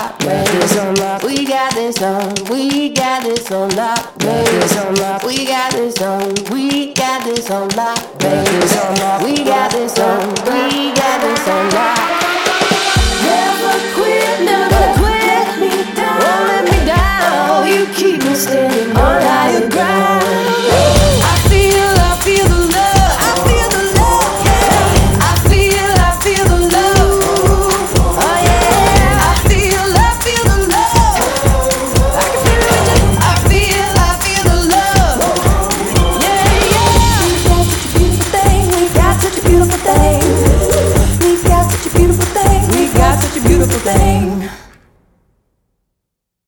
lock, baby. On lock. We got this on, we got this on lock, baby. On lock. We got this on, we got this on lock, baby. On lock. We got this on, we got this on lock.